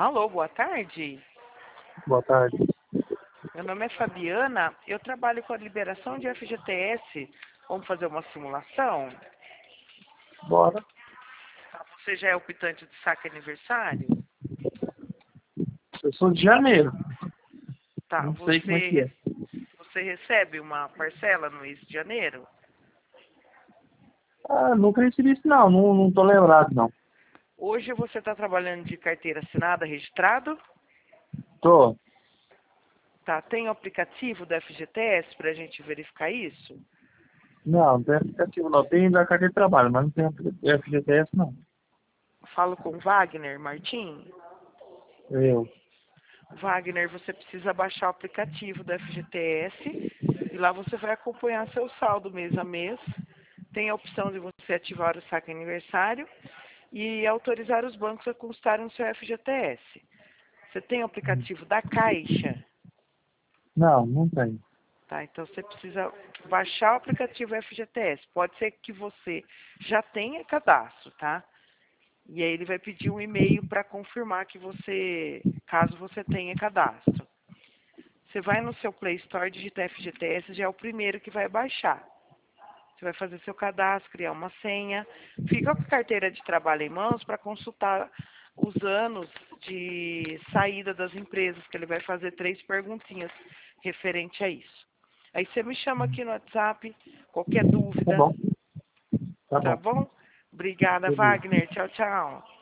Alô, boa tarde. Boa tarde. Meu nome é Fabiana, eu trabalho com a liberação de FGTS. Vamos fazer uma simulação? Bora. Você já é o optante do saque aniversário? Eu sou de janeiro. Tá, Não sei como é que é. você recebe uma parcela no mês de janeiro? Ah, nunca recebi isso não. Não tô lembrado não. Hoje você está trabalhando de carteira assinada, registrado? Tô. Tá, tem o aplicativo do FGTS para a gente verificar isso? Não tem aplicativo não. Tem da carteira de trabalho, mas não tem FGTS não. Falo com Wagner Martim. Eu. Wagner, você precisa baixar o aplicativo do FGTS e lá você vai acompanhar seu saldo mês a mês. Tem a opção de você ativar o saque aniversário e autorizar os bancos a constarem no seu FGTS. Você tem o aplicativo da Caixa? Não tem. Tá, então você precisa baixar o aplicativo FGTS. Pode ser que você já tenha cadastro, tá? E aí ele vai pedir um e-mail para confirmar que caso você tenha cadastro. Você vai no seu Play Store, digita FGTS, já é o primeiro que vai baixar. Você vai fazer seu cadastro, criar uma senha. Fica com a carteira de trabalho em mãos para consultar os anos de saída das empresas, que ele vai fazer 3 perguntinhas referente a isso. Aí você me chama aqui no WhatsApp, qualquer Tá dúvida, bom. Tá tá bom. bom? Obrigada, Beleza. Wagner. Tchau, tchau.